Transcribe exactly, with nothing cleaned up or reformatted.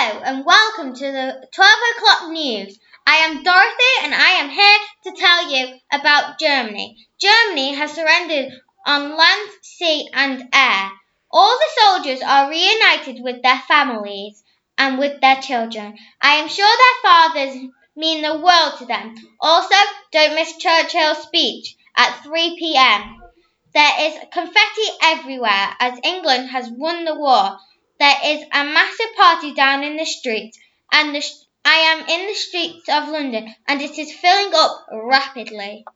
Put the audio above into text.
Hello and welcome to the twelve o'clock news. I am Dorothy and I am here to tell you about Germany. Germany has surrendered on land, sea and air. All the soldiers are reunited with their families and with their children. I am sure their fathers mean the world to them. Also, don't miss Churchill's speech at three p m. There is confetti everywhere as England has won the war. There is a massive party down in the streets, and the sh- I am in the streets of London, and it is filling up rapidly.